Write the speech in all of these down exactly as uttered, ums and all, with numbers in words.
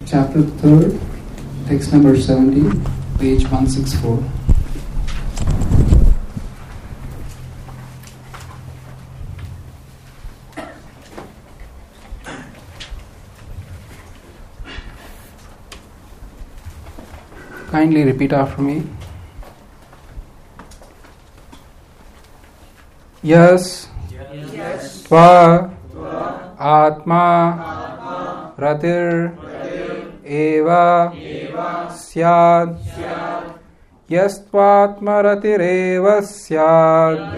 chapter third, text number seventeen, page one sixty-four. Kindly repeat after me. Yes, yes. Tva, Tva. Atma, Atma. Ratir, Ratir. Eva, Eva. Syad, Syad. Yes Tvatma Ratir Eva Syad.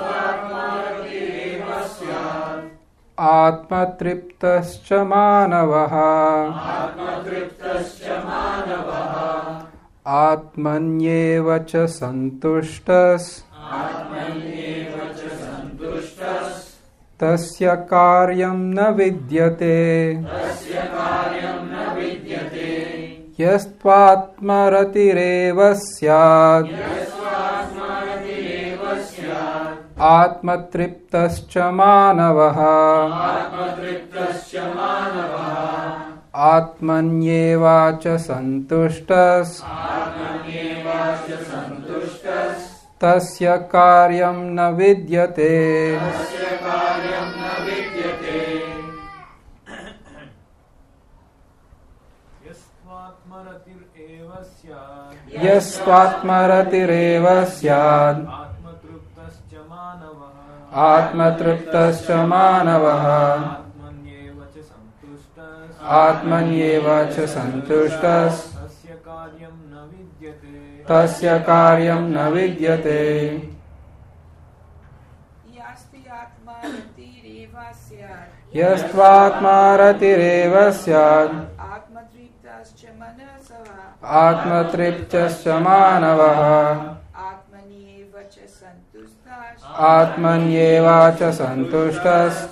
Atma Triptascha Manavaha. Atma Triptascha Manavaha. Atmanyeva cha santushtas. Atmanyeva cha santushtas. Tasya karyam na vidyate. Tasya karyam na vidyate. Yastvatma ratireva syad. Yastvatma ratireva syad. Atma triptascha manavaha. Atma triptascha manavaha. Atmanyeva cha santushtas. Atmanyeva cha santushtas. Tasya karyam na vidyate. Tasya karyam na vidyate. Yasvatmaratireva syad. Atma triptascha manavaha. Atmanyeva cha santushtas. Tasya karyam na vidyate. Yastvatma ratireva syad. Atma triptascha manavaha. Atmanyeva cha santushtas.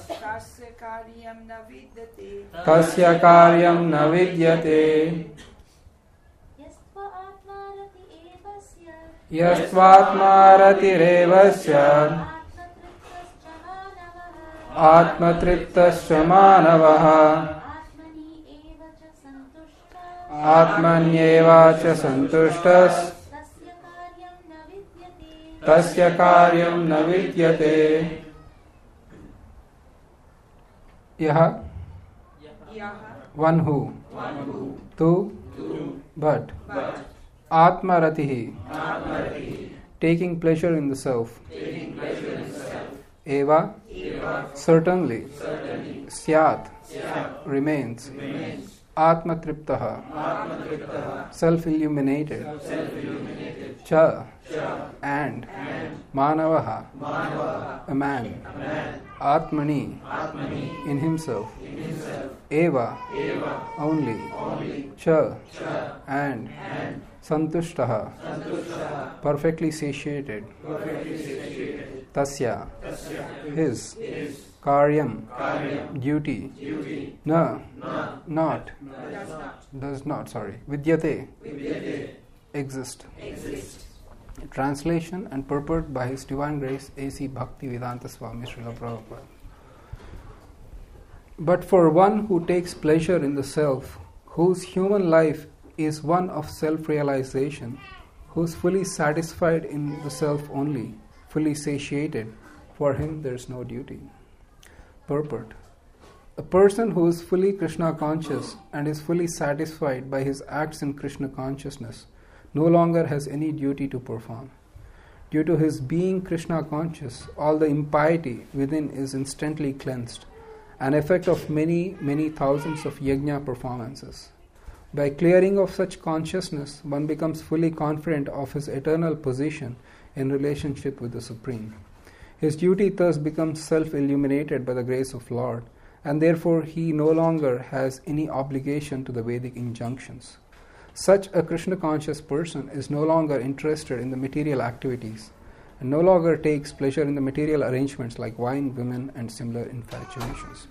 Tasya karyam na vidyate. Yastvatma ratireva syad. Atma triptascha manavaha. Atmanyeva cha santushtas. Tasya karyam na vidyate. Yaha, one who, tu, but, Atma ratihi, taking pleasure in the self, eva, certainly, syat, remains, Atma triptaha, self-illuminated, cha, and, manavaha, a man, Atmani, in himself, eva, only, cha, and, santushtaha, perfectly satiated, tasya, his, karyam, duty, na, not, does not, sorry, vidyate, exist. Translation and purport by His Divine Grace A C Bhaktivedanta Swami Srila Prabhupada. But for one who takes pleasure in the self, whose human life is one of self-realization, who is fully satisfied in the self only, fully satiated, for him there is no duty. Purport. A person who is fully Krishna conscious and is fully satisfied by his acts in Krishna consciousness no longer has any duty to perform. Due to his being Krishna conscious, all the impiety within is instantly cleansed, an effect of many, many thousands of yajna performances. By clearing of such consciousness, one becomes fully confident of his eternal position in relationship with the Supreme. His duty thus becomes self-illuminated by the grace of Lord, and therefore he no longer has any obligation to the Vedic injunctions. Such a Krishna-conscious person is no longer interested in the material activities and no longer takes pleasure in the material arrangements like wine, women, and similar infatuations.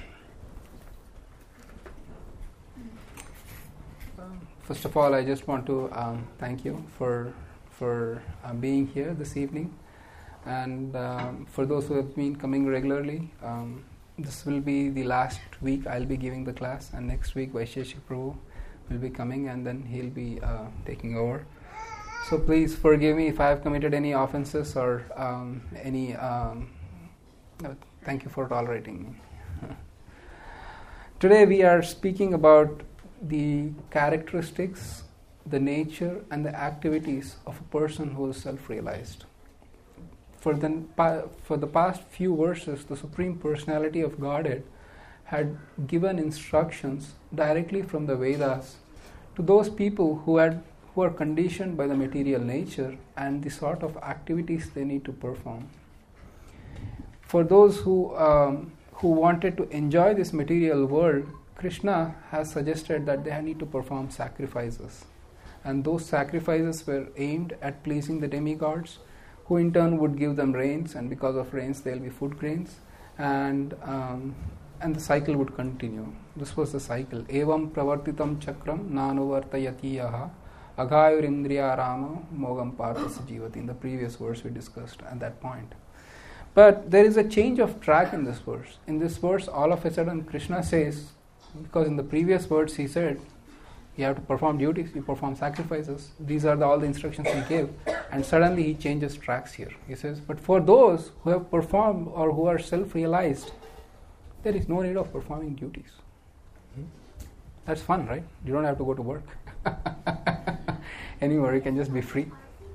First of all, I just want to um, thank you for for uh, being here this evening, and um, for those who have been coming regularly. Um, this will be the last week I'll be giving the class, and next week Vaisheshik Prabhu will be coming, and then he'll be uh, taking over. So please forgive me if I have committed any offenses or um, any. Um, no, thank you for tolerating me. Today we are speaking about the characteristics, the nature, and the activities of a person who is self-realized. For the, for the past few verses, the Supreme Personality of Godhead had given instructions directly from the Vedas to those people who had who are conditioned by the material nature and the sort of activities they need to perform. For those who um, who wanted to enjoy this material world, Krishna has suggested that they need to perform sacrifices, and those sacrifices were aimed at pleasing the demigods, who in turn would give them rains, and because of rains there will be food grains, and um, and the cycle would continue. This was the cycle. Evam pravartitam chakram nanuvartayati yaha agayurindriya rama mogam parthas jivati. In the previous verse we discussed at that point. But there is a change of track in this verse. In this verse, all of a sudden Krishna says, because in the previous verse he said, you have to perform duties, you perform sacrifices. These are the, all the instructions he gave. And suddenly he changes tracks here. He says, but for those who have performed or who are self-realized, there is no need of performing duties. Hmm? That's fun, right? You don't have to go to work anymore. You can just be free.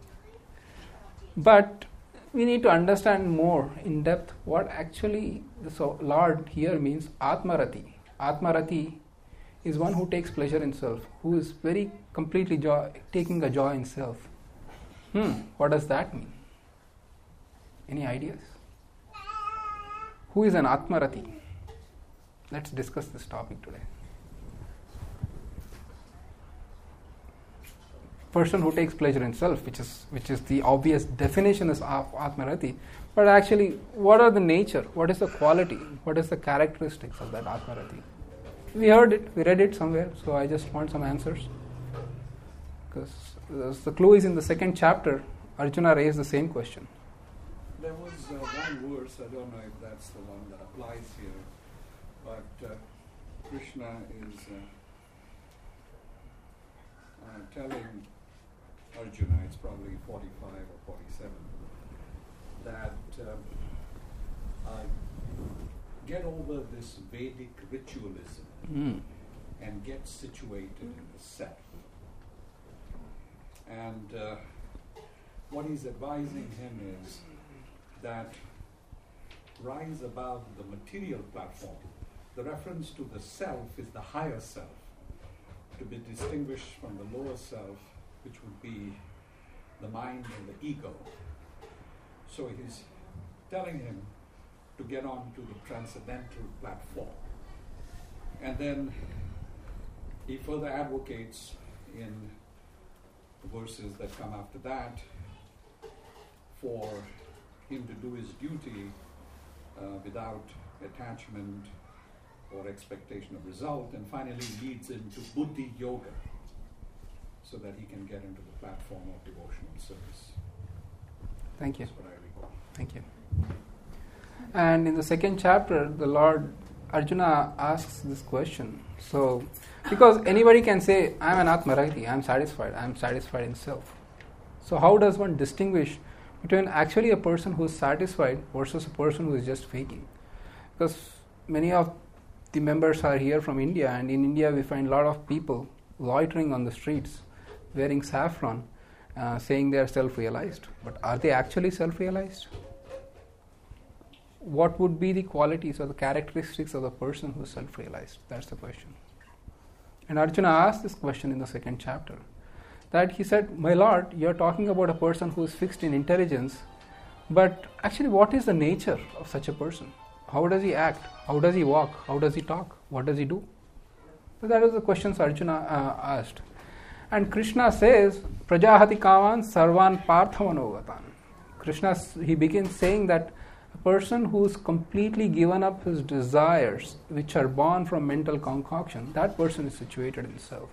But we need to understand more in depth what actually the Lord here means. Atmarati. Atmarati is one who takes pleasure in self, who is very completely joy, taking a joy in self. Hmm, what does that mean? Any ideas? Who is an Atmarati? Let's discuss this topic today. Person who takes pleasure in self, which is which is the obvious definition is Atmarati. But actually, what are the nature? What is the quality? What is the characteristics of that Atmarati? We heard it, we read it somewhere, so I just want some answers. Because the clue is in the second chapter, Arjuna raised the same question. There was uh, one verse, I don't know if that's the one that applies here, but uh, Krishna is uh, uh, telling Arjuna, it's probably forty-five or forty-seven, that uh, uh, get over this Vedic ritualism mm. and get situated in the self. And uh, what he's advising him is that rise above the material platform. The reference to the self is the higher self, to be distinguished from the lower self, which would be the mind and the ego. So he's telling him to get on to the transcendental platform. And then he further advocates in the verses that come after that for him to do his duty uh, without attachment or expectation of result, and finally leads into Buddhi Yoga so that he can get into the platform of devotional service. Thank you. That's what I recall. Thank you. And in the second chapter, the Lord Arjuna asks this question. So, because anybody can say, I am an Atmarati, I am satisfied, I am satisfied in self. So how does one distinguish between actually a person who is satisfied versus a person who is just faking? Because many of the members are here from India, and in India we find a lot of people loitering on the streets, wearing saffron, uh, saying they are self-realized. But are they actually self-realized? What would be the qualities or the characteristics of the person who is self-realized? That's the question. And Arjuna asked this question in the second chapter. That he said, my Lord, you are talking about a person who is fixed in intelligence, but actually what is the nature of such a person? How does he act? How does he walk? How does he talk? What does he do? So that is the questions Arjuna uh, asked. And Krishna says, Prajahati kavan sarvan parthamanogatan. Krishna, he begins saying that a person who is completely given up his desires, which are born from mental concoction, that person is situated in self.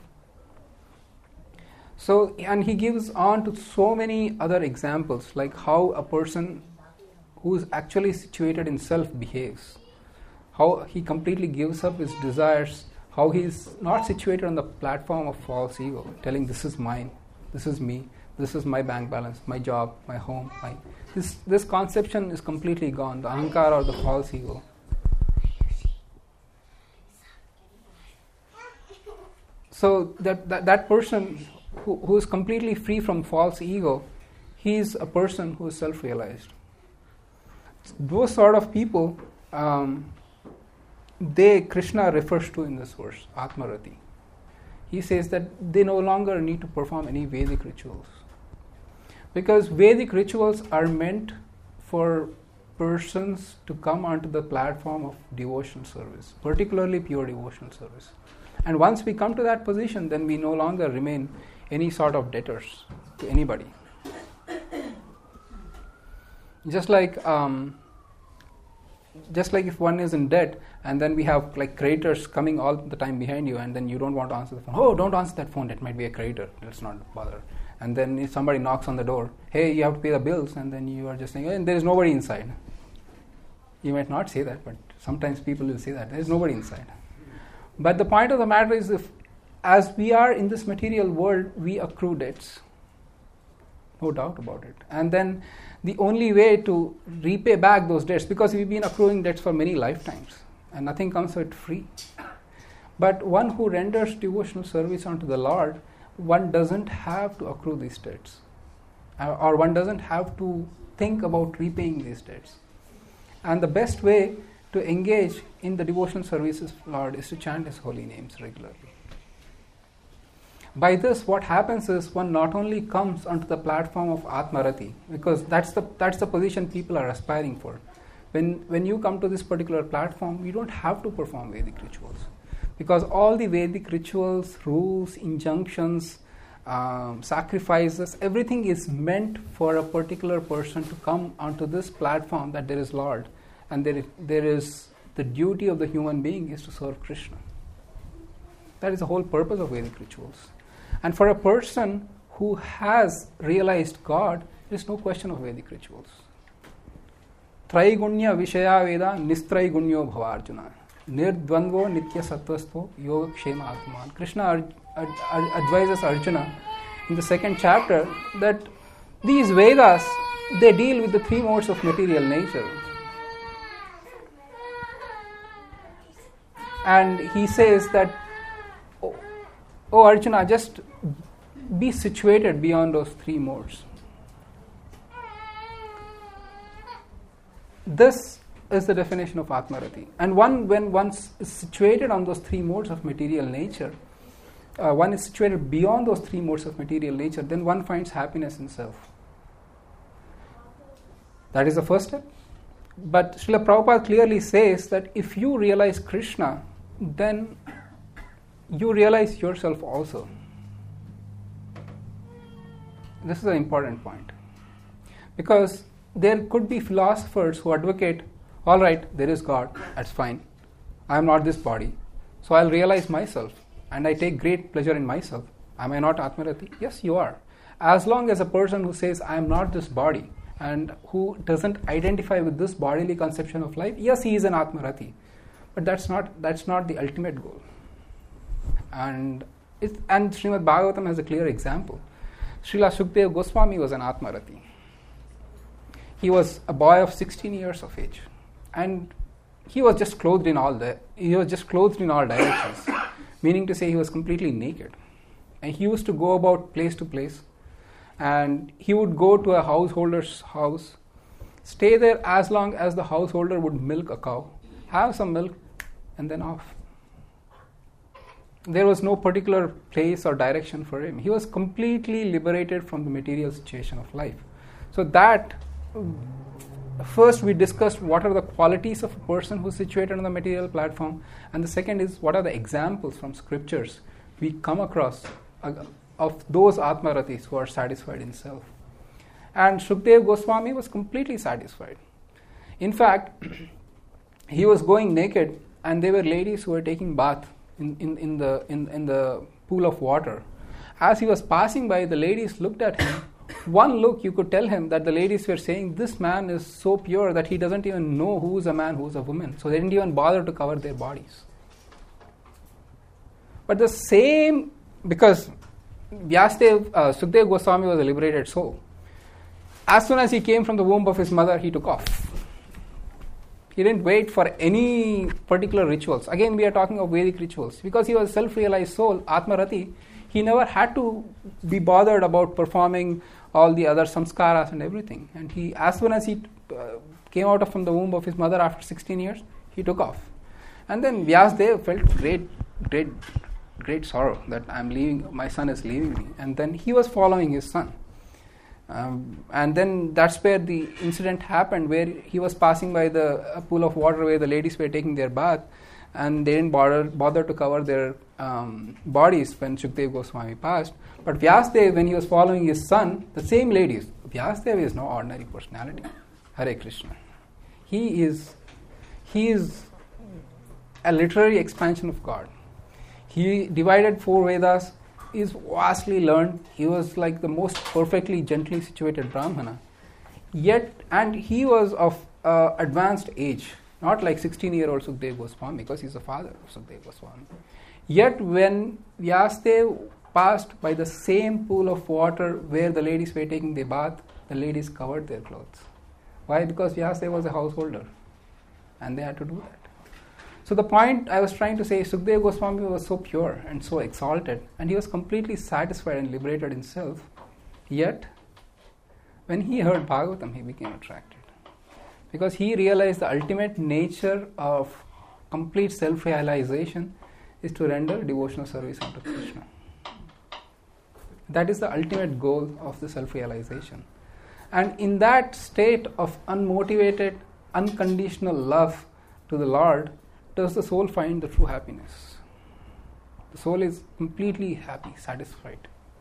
So, and he gives on to so many other examples, like how a person who is actually situated in self behaves, how he completely gives up his desires, how he's not situated on the platform of false ego, telling this is mine, this is me, this is my bank balance, my job, my home. My this this conception is completely gone. The ahankara or the false ego. So that that, that person who, who is completely free from false ego, he is a person who is self-realized. Those sort of people, um, they Krishna refers to in this verse, Atmarati. He says that they no longer need to perform any Vedic rituals. Because Vedic rituals are meant for persons to come onto the platform of devotional service, particularly pure devotional service. And once we come to that position, then we no longer remain any sort of debtors to anybody. Just like um, just like if one is in debt and then we have like creditors coming all the time behind you, and then you don't want to answer the phone. Oh, don't answer that phone, it might be a creditor, let's not bother. And then if somebody knocks on the door, hey, you have to pay the bills, and then you are just saying, hey, there is nobody inside. You might not say that, but sometimes people will say that, there is nobody inside. But the point of the matter is, if as we are in this material world, we accrue debts. No doubt about it. And then the only way to repay back those debts, because we've been accruing debts for many lifetimes, and nothing comes to it free. But one who renders devotional service unto the Lord, one doesn't have to accrue these debts, or one doesn't have to think about repaying these debts. And the best way to engage in the devotional services of the Lord is to chant His holy names regularly. By this, what happens is one not only comes onto the platform of Atmarati, because that's the that's the position people are aspiring for. When when you come to this particular platform, you don't have to perform Vedic rituals, because all the Vedic rituals, rules, injunctions, um, sacrifices, everything is meant for a particular person to come onto this platform that there is Lord, and there there is the duty of the human being is to serve Krishna. That is the whole purpose of Vedic rituals. And for a person who has realized God, there is no question of Vedic rituals. Traigunya Vishaya Veda Nistraigunyo Bhavarjuna Nirdvandvo Nitya Sattvastvo Yoga Kshema Atman. Krishna ad- ad- advises Arjuna in the second chapter that these Vedas, they deal with the three modes of material nature. And he says that, oh, oh Arjuna, just be situated beyond those three modes. This is the definition of Atmarati. And one, when one is situated on those three modes of material nature, uh, one is situated beyond those three modes of material nature, then one finds happiness in self. That is the first step. But Srila Prabhupada clearly says that if you realize Krishna, then you realize yourself also. This is an important point. Because there could be philosophers who advocate, all right, there is God, that's fine. I am not this body. So I'll realize myself, and I take great pleasure in myself. Am I not Atmarati? Yes, you are. As long as a person who says, I am not this body, and who doesn't identify with this bodily conception of life, yes, he is an Atmarati. But that's not that's not the ultimate goal. And it, and Srimad Bhagavatam has a clear example. Srila Shukdev Goswami was an Atmarati. He was a boy of sixteen years of age, and he was just clothed in all the he was just clothed in all directions, meaning to say he was completely naked. And he used to go about place to place, and he would go to a householder's house, stay there as long as the householder would milk a cow, have some milk, and then off. There was no particular place or direction for him. He was completely liberated from the material situation of life. So that, first we discussed what are the qualities of a person who is situated on the material platform, and the second is what are the examples from scriptures we come across uh, of those Atmaratis who are satisfied in self. And Shukdev Goswami was completely satisfied. In fact, he was going naked, and there were ladies who were taking bath in, in, in the in, in the pool of water. As he was passing by, the ladies looked at him. One look, you could tell him that the ladies were saying, this man is so pure that he doesn't even know who is a man, who is a woman. So they didn't even bother to cover their bodies. But the same, because Vyasadeva, uh, Sukadeva Goswami was a liberated soul. As soon as he came from the womb of his mother, he took off. He didn't wait for any particular rituals. Again, we are talking of Vedic rituals. Because he was a self-realized soul, Atmarati, he never had to be bothered about performing all the other samskaras and everything. And he, as soon as he uh, came out of from the womb of his mother after sixteen years, he took off. And then Vyasadeva felt great, great, great sorrow that I'm leaving, my son is leaving me. And then he was following his son. Um, and then that's where the incident happened, where he was passing by the uh, pool of water where the ladies were taking their bath, and they didn't bother, bother to cover their um, bodies when Shukdev Goswami passed. But Vyasadeva, when he was following his son, the same ladies, Vyasadeva is no ordinary personality. Hare Krishna. He is, he is a literary expansion of God. He divided four Vedas, is vastly learned. He was like the most perfectly, gently situated Brahmana. Yet, and he was of uh, advanced age, not like sixteen-year-old Sukadeva Goswami, because he's the father of Sukadeva Goswami. Yet, when Vyasadeva passed by the same pool of water where the ladies were taking their bath, the ladies covered their clothes. Why? Because Vyasadeva was a householder, and they had to do that. So the point I was trying to say, Sukadeva Goswami was so pure and so exalted, and he was completely satisfied and liberated himself. Yet, when he heard Bhagavatam, he became attracted. Because he realized the ultimate nature of complete self-realization is to render devotional service unto Krishna. That is the ultimate goal of the self-realization. And in that state of unmotivated, unconditional love to the Lord, does the soul find the true happiness. The soul is completely happy, satisfied.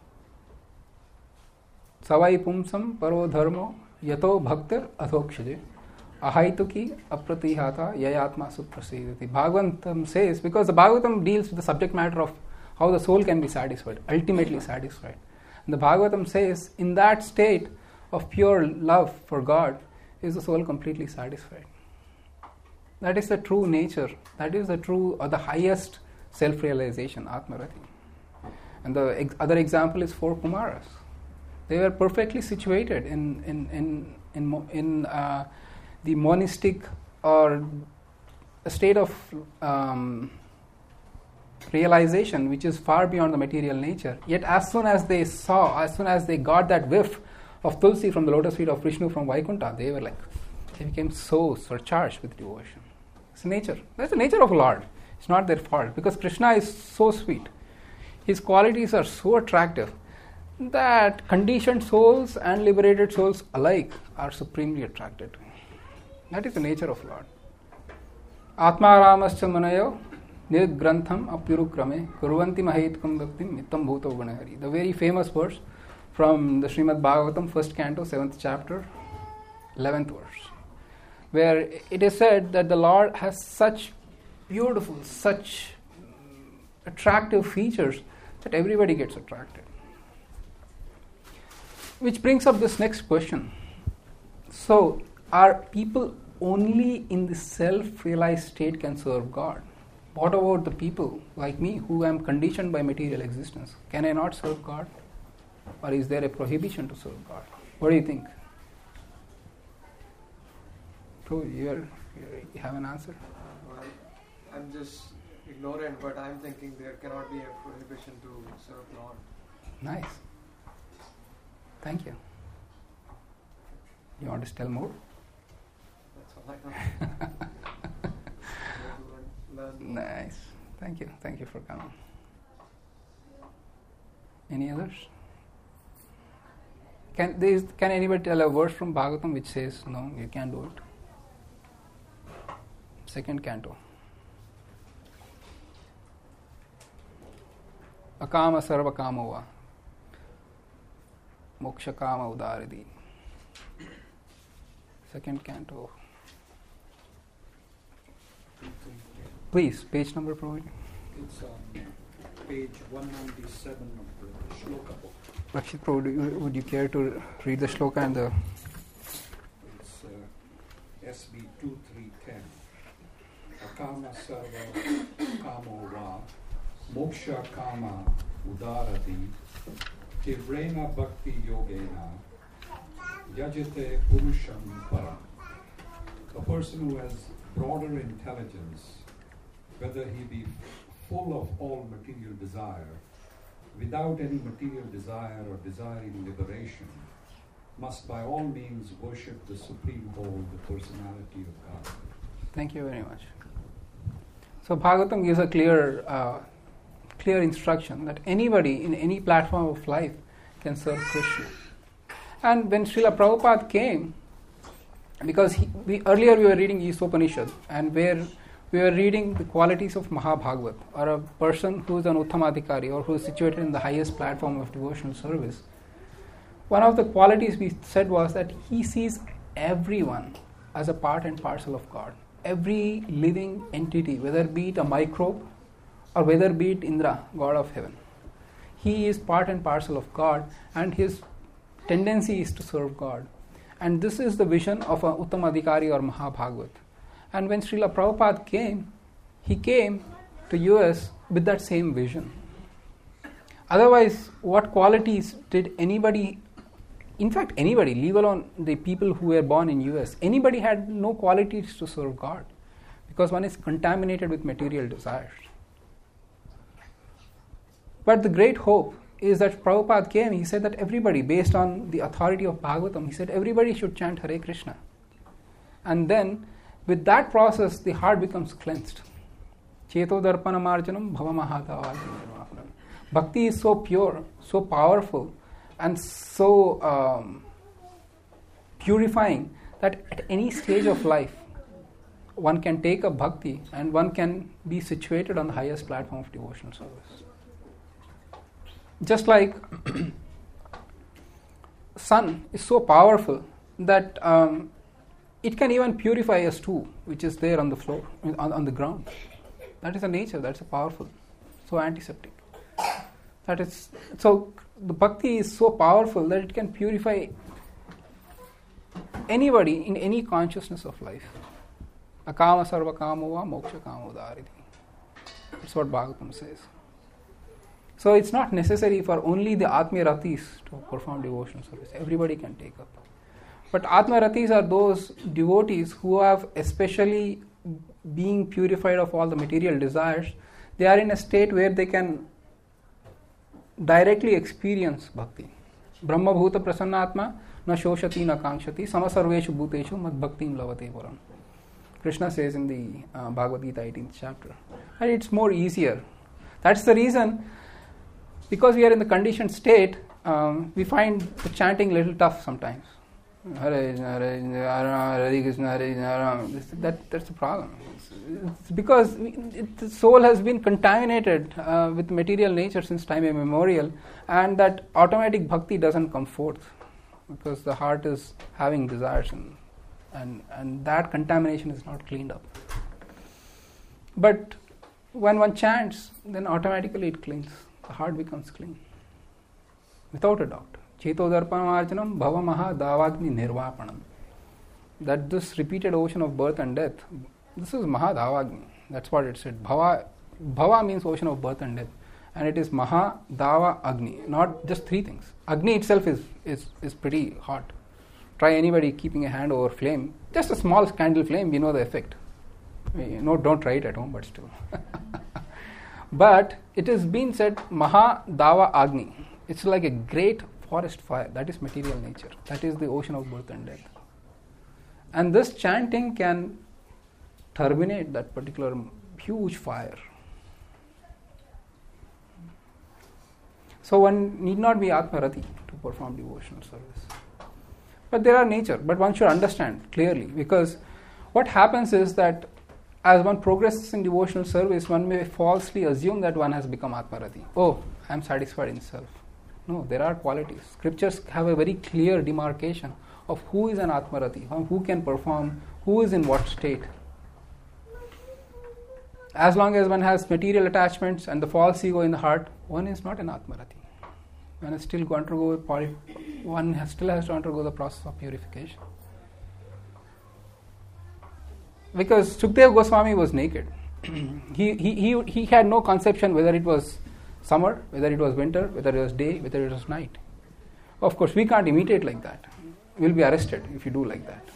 Savai pumsam paro dharmo yato bhaktar adhokshaje ahaituki apratihata yayatma suprasidati. Bhagavatam says, because the Bhagavatam deals with the subject matter of how the soul can be satisfied, ultimately satisfied. And the Bhagavatam says, in that state of pure love for God, is the soul completely satisfied. That is the true nature. That is the true or the highest self-realization, Atmarati. And the ex- other example is four Kumaras. They were perfectly situated in in in in, in uh, the monistic or a state of um, realization which is far beyond the material nature. Yet, as soon as they saw, as soon as they got that whiff of Tulsi from the lotus feet of Vishnu from Vaikuntha, they were like, they became so surcharged with devotion. It's nature. That's the nature of Lord. It's not their fault, because Krishna is so sweet. His qualities are so attractive that conditioned souls and liberated souls alike are supremely attracted to him. That is the nature of Lord. Atma ramascha manayo nirgrantham apyurukrame kurvanti mahitkam bhaktim mittam bhuto gunahari. The very famous verse from the Srimad Bhagavatam, first canto, seventh chapter, eleventh verse, where it is said that the Lord has such beautiful, such attractive features that everybody gets attracted. Which brings up this next question. So, are people only in the self-realized state can serve God? What about the people like me who am conditioned by material existence? Can I not serve God? Or is there a prohibition to serve God? What do you think? So you have an answer? Well, I'm just ignorant, but I'm thinking there cannot be a prohibition to serve Lord. Nice. Thank you. You want to tell more? That's all I know. Learn. Nice. Thank you. Thank you for coming. Any others? Can there is, can anybody tell a verse from Bhagavatam which says, no, you can't do it? Second canto. Akama sarva kamova. Moksha kama udaridi. Second canto. Please, page number provided. It's on page one ninety-seven of the Shloka book. Rakshit Prabhu, would you care to read the shloka and the... It's uh, S B two three one zero. Akama sarva kamo va moksha kama udarati tivrena bhakti yogena yajate purusham param. A person who has broader intelligence, whether he be full of all material desire, without any material desire or desiring liberation, must by all means worship the Supreme Whole, the personality of God. Thank you very much. So Bhagavatam gives a clear, uh, clear instruction that anybody in any platform of life can serve Krishna. And when Srila Prabhupada came, because he, we, earlier we were reading Isopanishad, and where we were reading the qualities of Mahabhagavat, or a person who is an Uttamadhikari, or who is situated in the highest platform of devotional service. One of the qualities we said was that he sees everyone as a part and parcel of God. Every living entity, whether be it a microbe or whether be it Indra, God of heaven. He is part and parcel of God, and his tendency is to serve God. And this is the vision of a Uttamadhikari or Mahabhagavat. And when Srila Prabhupada came, he came to U S with that same vision. Otherwise, what qualities did anybody, in fact anybody, leave alone the people who were born in U S, anybody had no qualities to serve God, because one is contaminated with material desires. But the great hope is that Prabhupada came, he said that everybody, based on the authority of Bhagavatam, he said everybody should chant Hare Krishna. And then, with that process, the heart becomes cleansed. Cheto darpana marjanam bhava mahadavajanam. Bhakti is so pure, so powerful, and so um, purifying that at any stage of life, one can take up bhakti and one can be situated on the highest platform of devotional service. Just like sun is so powerful that um, it can even purify a stew which is there on the floor, on, on the ground. That is a nature, that's a powerful, so antiseptic. That is, so the bhakti is so powerful that it can purify anybody in any consciousness of life. Akama sarva kamo va moksha kamo dhariti. That's what Bhagavatam says. So it's not necessary for only the Atmiya Ratis to perform devotional service. Everybody can take up. But Atmiya Ratis are those devotees who have, especially being purified of all the material desires, they are in a state where they can directly experience bhakti. Brahma bhuta prasannatma na shoshati na kankshati samasarveshu bhuteshu mad bhaktim lavate param. Krishna says in the uh, Bhagavad Gita eighteenth chapter. And it's more easier. That's the reason, because we are in the conditioned state, um, we find the chanting a little tough sometimes. Hare Krishna, Hare Krishna, Hare Krishna, Hare Krishna. That, that's the problem. It's, it's because we, it, the soul has been contaminated uh, with material nature since time immemorial, and that automatic bhakti doesn't come forth because the heart is having desires, and, and, and that contamination is not cleaned up. But when one chants, then automatically it cleans. The heart becomes clean, without a doubt. Cheto darpanamarjanam bhava maha davagni nirvapanam. That this repeated ocean of birth and death, this is maha davagni. That's what it said. Bhava, bhava means ocean of birth and death, and it is maha dava agni. Not just three things. Agni itself is, is, is pretty hot. Try anybody keeping a hand over flame. Just a small candle flame, we know the effect. You know, don't try it at home, but still. But it is being said Maha Dava Agni. It's like a great forest fire. That is material nature. That is the ocean of birth and death. And this chanting can terminate that particular huge fire. So one need not be Atmarati to perform devotional service. But there are nature. But one should understand clearly, because what happens is that as one progresses in devotional service, one may falsely assume that one has become Atmarati. Oh, I am satisfied in self. No, there are qualities. Scriptures have a very clear demarcation of who is an Atmarati, who can perform, who is in what state. As long as one has material attachments and the false ego in the heart, one is not an Atmarati. One is still going to undergo, one has still has to undergo the process of purification. Because Sukadeva Goswami was naked, he, he, he, he had no conception whether it was summer, whether it was winter, whether it was day, whether it was night. Of course, we can't imitate like that. We'll be arrested if you do like that.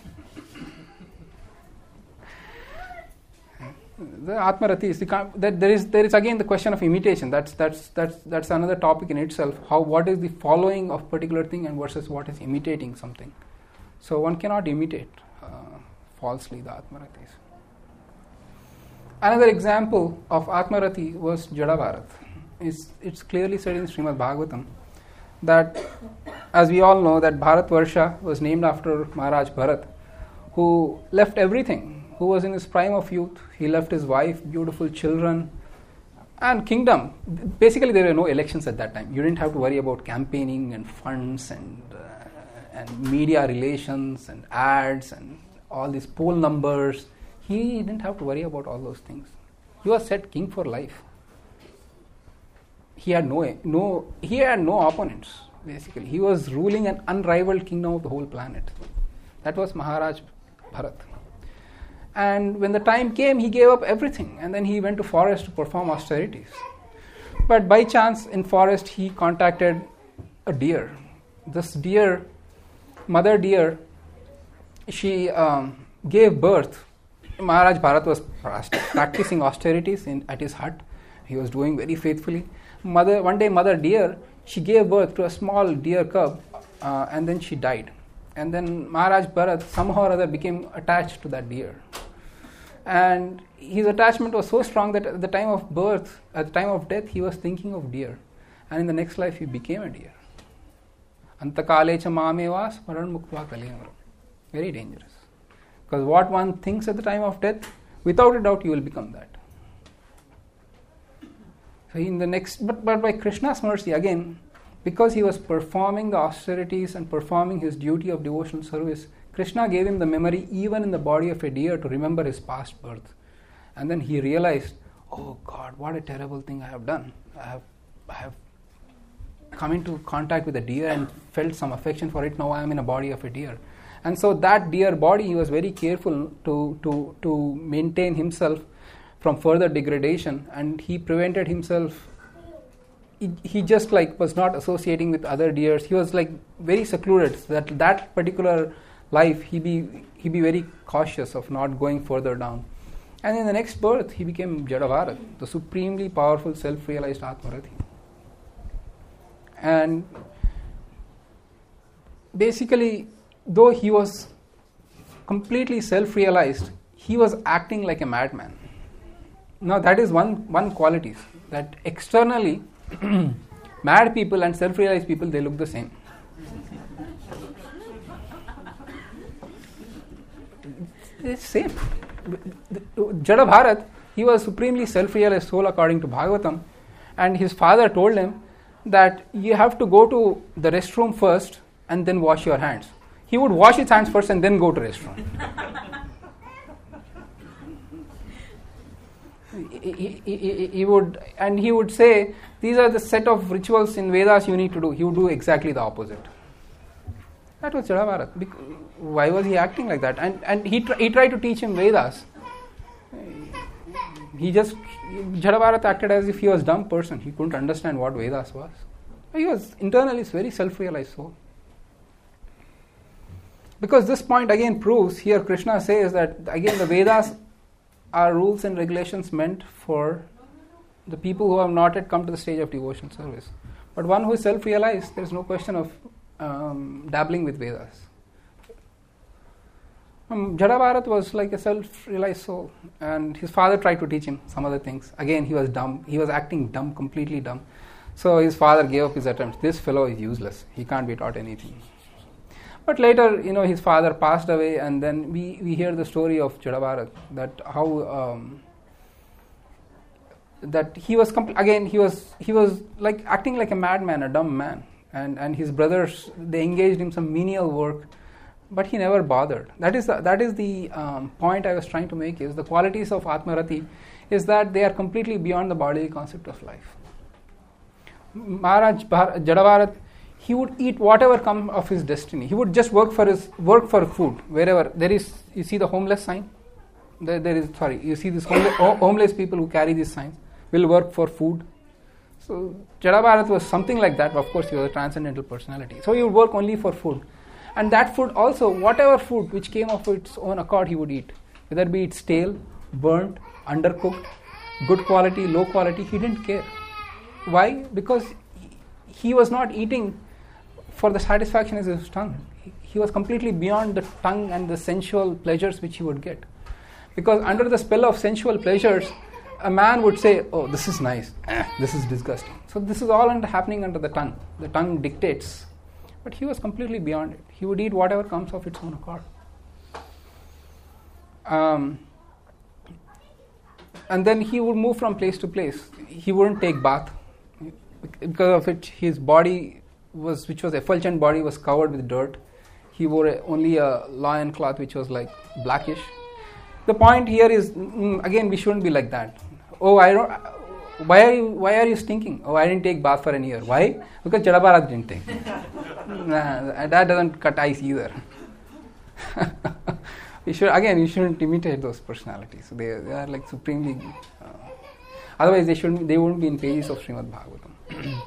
The Atmarati is the, that there is there is again the question of imitation. That's that's that's that's another topic in itself. How what is the following of particular thing and versus what is imitating something. So one cannot imitate uh, falsely the Atmaratis. Another example of Atmarati was Jadabharat. It's, it's clearly said in Srimad Bhagavatam that, as we all know, that Bharatvarsha was named after Maharaj Bharat, who left everything, who was in his prime of youth. He left his wife, beautiful children, and kingdom. Basically, there were no elections at that time. You didn't have to worry about campaigning and funds and uh, and media relations and ads and all these poll numbers. He didn't have to worry about all those things. He was set king for life. He had no no he had no opponents. Basically, he was ruling an unrivaled kingdom of the whole planet. That was Maharaj Bharat. And when the time came, he gave up everything, and then he went to forest to perform austerities. But by chance, in forest, he contacted a deer. This deer, mother deer, she um, gave birth. Maharaj Bharat was practicing austerities in, at his hut. He was doing very faithfully. Mother, one day, mother deer, she gave birth to a small deer cub, uh, and then she died. And then Maharaj Bharat somehow or other became attached to that deer. And his attachment was so strong that at the time of birth, at the time of death, he was thinking of deer. And in the next life, he became a deer. Antakale cha mameva smaran muktva kalyanvaram. Very dangerous. Because what one thinks at the time of death, without a doubt, you will become that. So in the next, but, but by Krishna's mercy, again, because he was performing the austerities and performing his duty of devotional service, Krishna gave him the memory even in the body of a deer to remember his past birth. And then he realized, oh God, what a terrible thing I have done. I have, I have come into contact with a deer and felt some affection for it. Now I am in a body of a deer. And so that deer body, he was very careful to, to, to maintain himself from further degradation, and he prevented himself. He, he just like was not associating with other deers. He was like very secluded, so that that particular life, he be he be very cautious of not going further down. And in the next birth, he became Jadabharat, the supremely powerful self-realized Atmarati. And basically, though he was completely self-realized, he was acting like a madman. Now that is one, one quality, that externally, mad people and self-realized people, they look the same. It's same. Jadabharat, he was supremely self-realized soul according to Bhagavatam, and his father told him that you have to go to the restroom first and then wash your hands. He would wash his hands first and then go to restroom. he, he, he, he would, and he would say, these are the set of rituals in Vedas you need to do. He would do exactly the opposite. That was Jadabharat. Why was he acting like that? And and he tr- he tried to teach him Vedas. He just, Jadabharat acted as if he was a dumb person. He couldn't understand what Vedas was. He was internally very self-realized soul. Because this point again proves, here Krishna says that again the Vedas are rules and regulations meant for the people who have not yet come to the stage of devotional service. But one who is self-realized, there is no question of um, dabbling with Vedas. Um, Jadabharat was like a self-realized soul, and his father tried to teach him some other things. Again, he was dumb. He was acting dumb, completely dumb. So his father gave up his attempts. This fellow is useless. He can't be taught anything. But later, you know, his father passed away, and then we, we hear the story of Jadabharat, that how um, that he was compl- again he was he was like acting like a madman, a dumb man, and and his brothers, they engaged in some menial work, but he never bothered. That is the, that is the um, point I was trying to make. Is the qualities of Atmarati is that they are completely beyond the bodily concept of life. Maharaj Bhar- Jadabharat, he would eat whatever come of his destiny. He would just work for his work for food wherever there is. You see the homeless sign. There, there is, sorry, you see these homeless, homeless people who carry these signs will work for food. So Jada Bharat was something like that. Of course, he was a transcendental personality. So he would work only for food. And that food also, whatever food which came of its own accord, he would eat. Whether be it stale, burnt, undercooked, good quality, low quality, he didn't care. Why? Because he was not eating for the satisfaction of his tongue. He, he was completely beyond the tongue and the sensual pleasures which he would get. Because under the spell of sensual pleasures, a man would say, oh, this is nice, eh, this is disgusting. So this is all under, happening under the tongue. The tongue dictates. But he was completely beyond it. He would eat whatever comes of its own accord. Um, and then he would move from place to place. He wouldn't take bath. Because of it, his body, was, which was effulgent body, was covered with dirt. He wore a, only a loin cloth which was like blackish. The point here is, mm, again, we shouldn't be like that. Oh, I don't. Why are you? Why are you stinking? Oh, I didn't take bath for a year. Why? Because Jada Bharat didn't take. Nah, that doesn't cut ice either. You should again. You shouldn't imitate those personalities. They, they are like supremely. Uh, otherwise, they shouldn't. They wouldn't be in pages of Srimad Bhagavatam.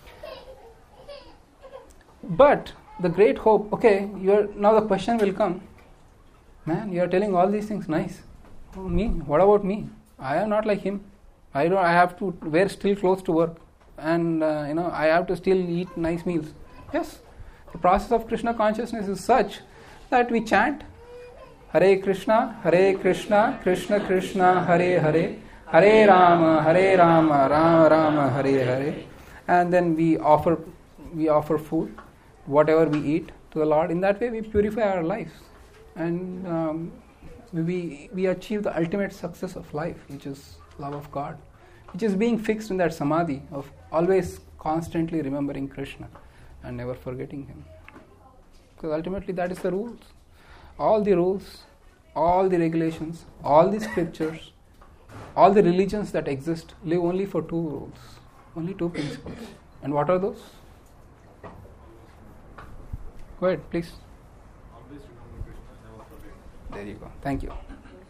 But the great hope. Okay, you're now. The question will come. Man, you are telling all these things nice. Oh, me? What about me? I am not like him. I don't. I have to wear still clothes to work, and uh, you know I have to still eat nice meals. Yes, the process of Krishna consciousness is such that we chant Hare Krishna, Hare Krishna, Krishna Krishna, Hare Hare, Hare Rama, Hare Rama, Rama Rama, Hare Hare, and then we offer we offer food, whatever we eat, to the Lord. In that way, we purify our lives. And um, we we achieve the ultimate success of life, which is love of God, which is being fixed in that samadhi of always constantly remembering Krishna and never forgetting Him. Because ultimately that is the rules. All the rules, all the regulations, all the scriptures, all the religions that exist live only for two rules, only two principles. And what are those? Go ahead, please. There you go. Thank you.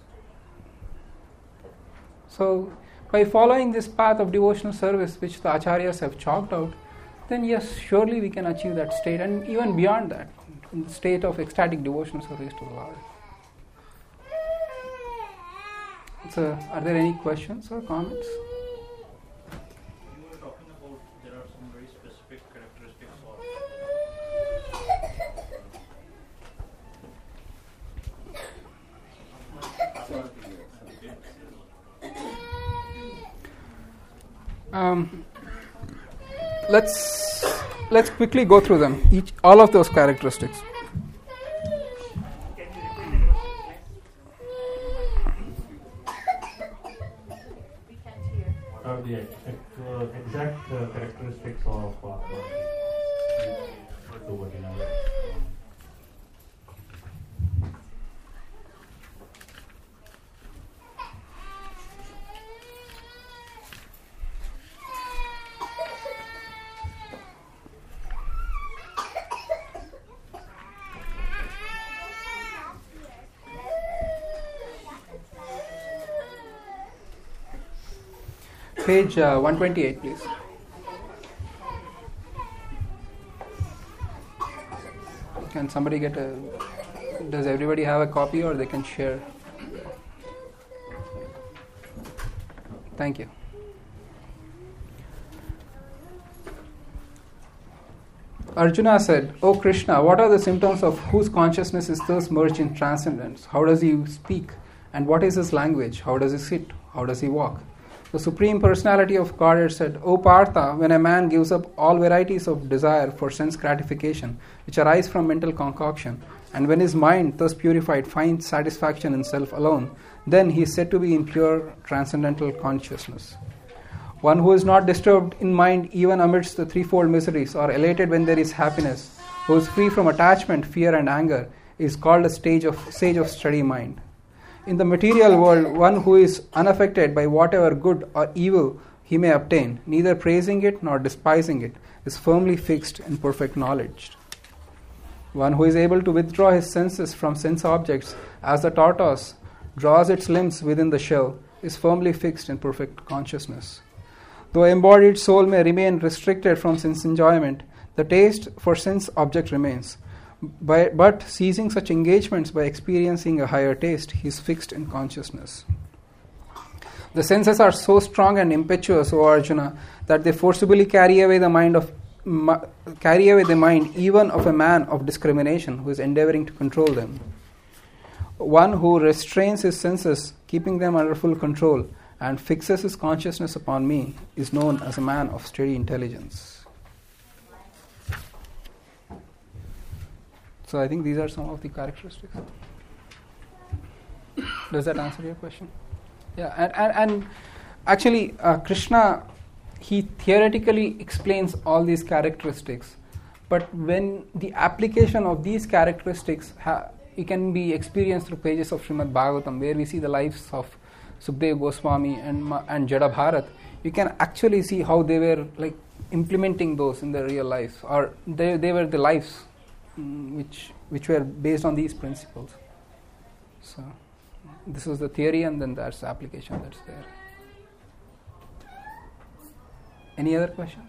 So, by following this path of devotional service which the acharyas have chalked out, then yes, surely we can achieve that state, and even beyond that, in the state of ecstatic devotional service to the Lord. So, are there any questions or comments? You were talking about there are some very specific characteristics of Um, let's let's quickly go through them. Each, all of those characteristics. What are the uh, exact uh, characteristics of uh, the Vajrayana? Page uh, one twenty-eight, please. Can somebody get a... Does everybody have a copy, or they can share? Thank you. Arjuna said, "O Krishna, what are the symptoms of whose consciousness is thus merged in transcendence? How does he speak? And what is his language? How does he sit? How does he walk?" The Supreme Personality of Godhead said, "O Partha, when a man gives up all varieties of desire for sense gratification, which arise from mental concoction, and when his mind, thus purified, finds satisfaction in self alone, then he is said to be in pure transcendental consciousness. One who is not disturbed in mind even amidst the threefold miseries, or elated when there is happiness, who is free from attachment, fear and anger, is called a stage of sage of steady mind. In the material world, one who is unaffected by whatever good or evil he may obtain, neither praising it nor despising it, is firmly fixed in perfect knowledge. One who is able to withdraw his senses from sense objects, as the tortoise draws its limbs within the shell, is firmly fixed in perfect consciousness. Though embodied soul may remain restricted from sense enjoyment, the taste for sense object remains. By, but ceasing such engagements by experiencing a higher taste, he is fixed in consciousness. The senses are so strong and impetuous, O Arjuna, that they forcibly carry away the mind of ma, carry away the mind even of a man of discrimination who is endeavoring to control them. One who restrains his senses, keeping them under full control, and fixes his consciousness upon me, is known as a man of steady intelligence. So I think these are some of the characteristics. Does that answer your question? Yeah, and, and, and actually uh, Krishna, he theoretically explains all these characteristics, but when the application of these characteristics ha- it can be experienced through pages of Srimad Bhagavatam, where we see the lives of Sukadeva Goswami and and Jada Bharat. You can actually see how they were like implementing those in their real lives, or they they were the lives mm, which which were based on these principles. So this is the theory, and then there's the application that's there. Any other questions?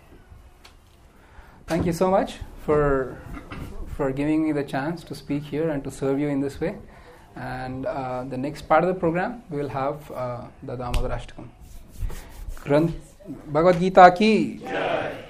Thank you so much for for giving me the chance to speak here and to serve you in this way. And uh, the next part of the program, we will have uh, the Damodarashtakam. Bhagavad Gita ki Jai.